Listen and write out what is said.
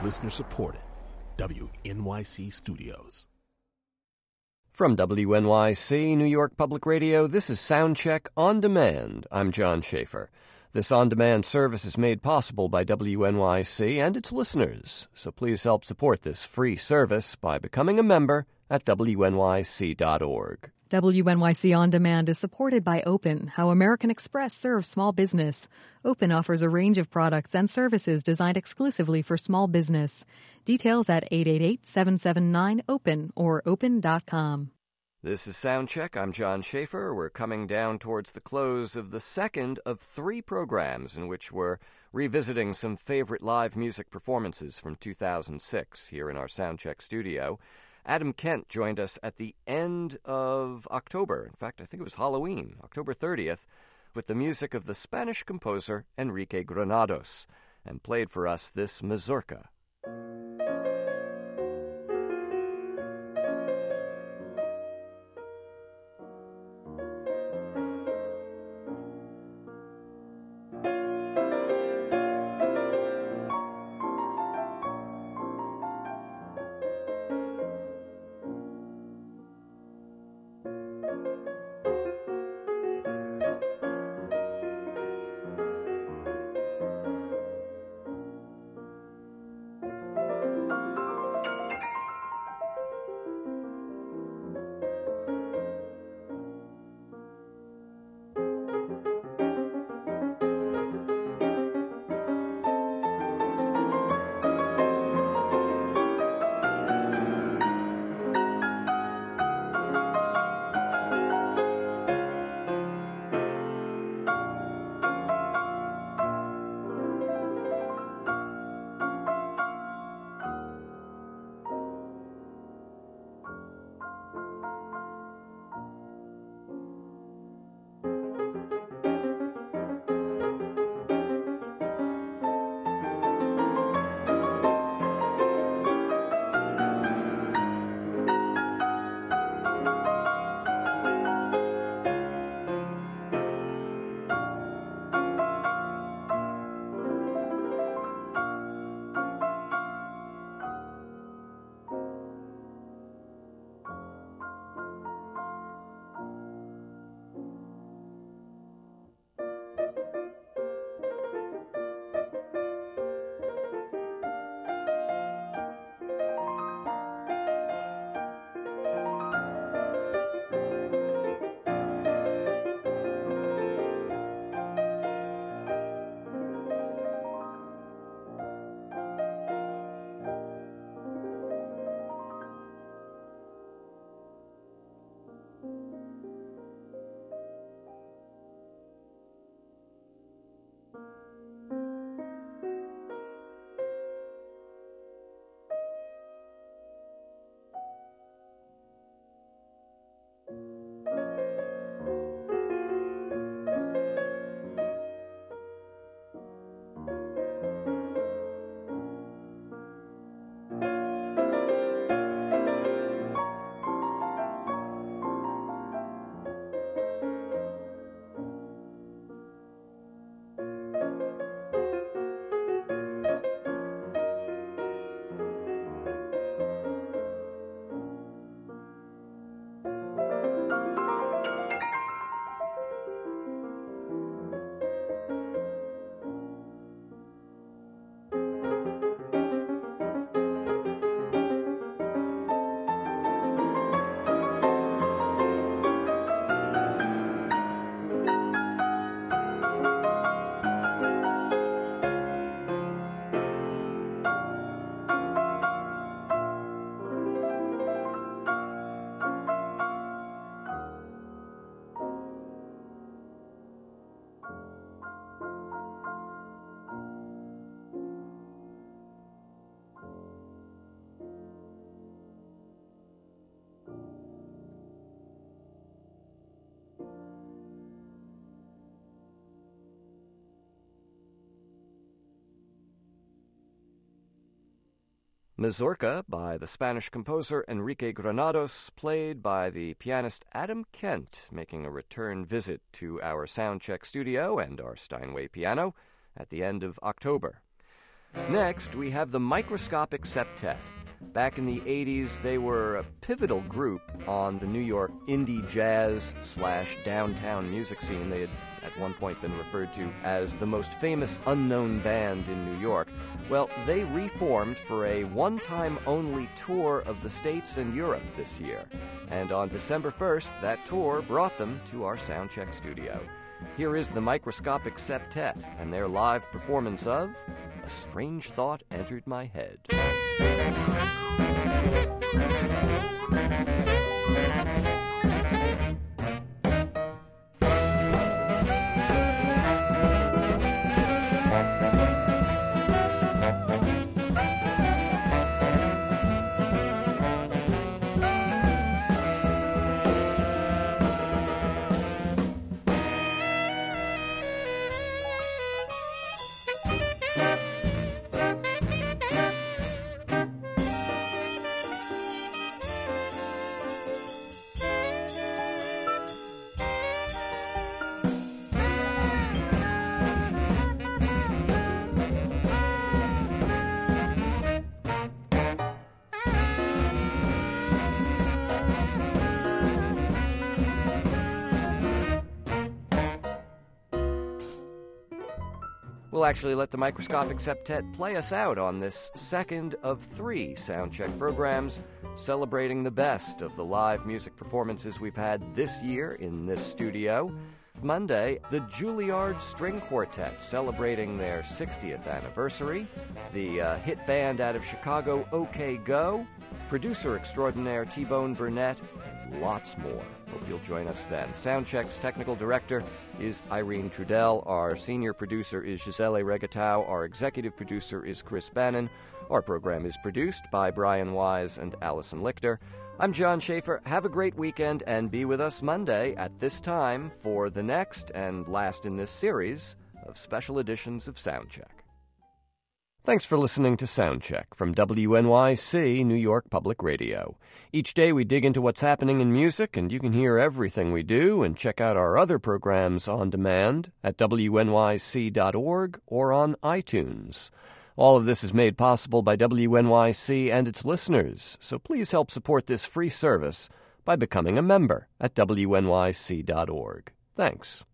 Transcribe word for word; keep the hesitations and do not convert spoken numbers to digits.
Listener supported. W N Y C Studios. From W N Y C, New York Public Radio, this is Soundcheck On Demand. I'm John Schaefer. This on-demand service is made possible by W N Y C and its listeners, so please help support this free service by becoming a member at W N Y C dot org. W N Y C On Demand is supported by Open, how American Express serves small business. Open offers a range of products and services designed exclusively for small business. Details at eight eight eight, seven seven nine, open or open dot com. This is Soundcheck. I'm John Schaefer. We're coming down towards the close of the second of three programs in which we're revisiting some favorite live music performances from two thousand six here in our Soundcheck studio. Adam Kent joined us at the end of October. In fact, I think it was Halloween, October thirtieth, with the music of the Spanish composer Enrique Granados, and played for us this mazurka. Mazurka by the Spanish composer Enrique Granados, played by the pianist Adam Kent, making a return visit to our Soundcheck studio and our Steinway piano at the end of October. Next, we have the Microscopic Septet. Back in the eighties, they were a pivotal group on the New York indie jazz slash downtown music scene. They had at one point been referred to as the most famous unknown band in New York. Well, they reformed for a one-time only tour of the States and Europe this year. And on December first, that tour brought them to our Soundcheck studio. Here is the Microscopic Septet and their live performance of A Strange Thought Entered My Head. We'll actually let the Microscopic Septet play us out on this second of three Soundcheck programs celebrating the best of the live music performances we've had this year in this studio. Monday, the Juilliard String Quartet celebrating their sixtieth anniversary, the uh, hit band out of Chicago, OK Go, producer extraordinaire T-Bone Burnett, and lots more. Hope you'll join us then. Soundcheck's technical director is Irene Trudell. Our senior producer is Gisele Regatau. Our executive producer is Chris Bannon. Our program is produced by Brian Wise and Allison Lichter. I'm John Schaefer. Have a great weekend and be with us Monday at this time for the next and last in this series of special editions of Soundcheck. Thanks for listening to Soundcheck from W N Y C, New York Public Radio. Each day we dig into what's happening in music, and you can hear everything we do and check out our other programs on demand at W N Y C dot org or on iTunes. All of this is made possible by W N Y C and its listeners, so please help support this free service by becoming a member at W N Y C dot org. Thanks.